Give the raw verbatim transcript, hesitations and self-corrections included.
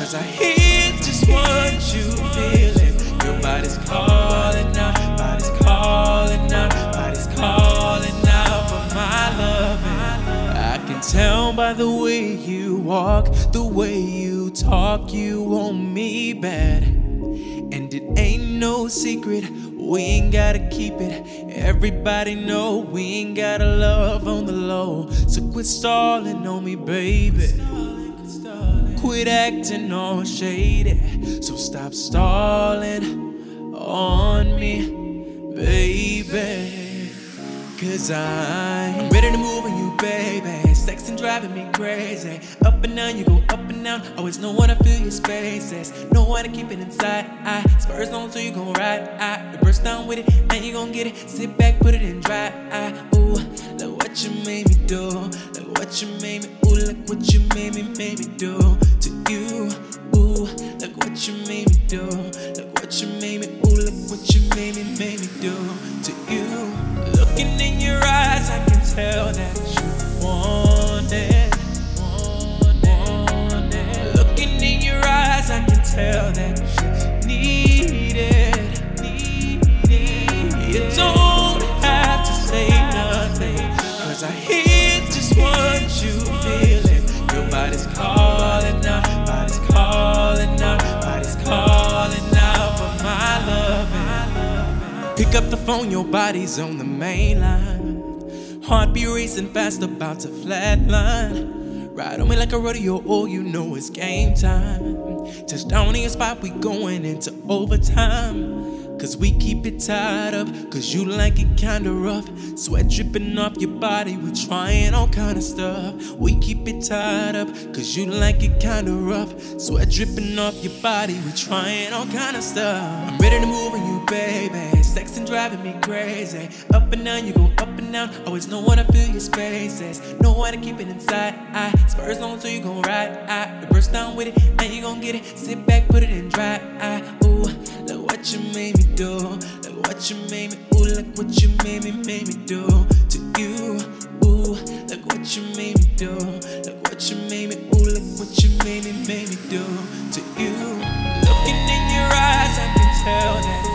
Cause I hear just what you feeling. Your body's calling out, body's calling out, body's calling out for my loving. I can tell by the way you walk, the way you talk, you want me bad. And it ain't no secret, we ain't gotta keep it. Everybody know we ain't gotta love on the low. So quit stalling on me, baby. Quit acting all shady. So stop stalling on me, baby. Cause I'm ready to move on you, baby. Sexing driving me crazy. Up and down, you go up and down. Always know when I feel your spaces. Know how to keep it inside. I spurs on so you gon' ride. I burst down with it, now you gon' get it. Sit back, put it in dry. I, ooh, look what you made me do. Look what you made me. Ooh, look what you made me, made me do to you. Ooh, look what you made me do. Look what you made me. Ooh, look what you made me, made me do to you. Looking in your eyes, I can tell that you want it. Want it. Want it. Looking in your eyes, I can tell that you need it. Need it. You don't have to say nothing, cause I hear just what you feeling. Your body's calling out, body's calling out, body's calling out for my loving. Pick up the phone, your body's on the main line. Heart be racing fast, about to flatline. Ride on me like a rodeo, oh you know it's game time. Touchdown in your spot, we going into overtime. Cause we keep it tied up, cause you like it kinda rough. Sweat dripping off your body, we trying all kind of stuff. We keep it tied up, cause you like it kinda rough. Sweat dripping off your body, we trying all kind of stuff. I'm ready to move on you, baby. Sexing driving me crazy. Up and down, you go up and down. Always know when I feel your spaces. Know how to keep it inside. I spurs on so you gon' ride. I burst down with it, now you gon' get it. Sit back, put it in dry. I, ooh, look what you made me do. Look what you made me. Ooh, look what you made me, made me do to you. Ooh, look what you made me do. Look what you made me. Ooh, look what you made me, made me do to you. Looking in your eyes, I can tell that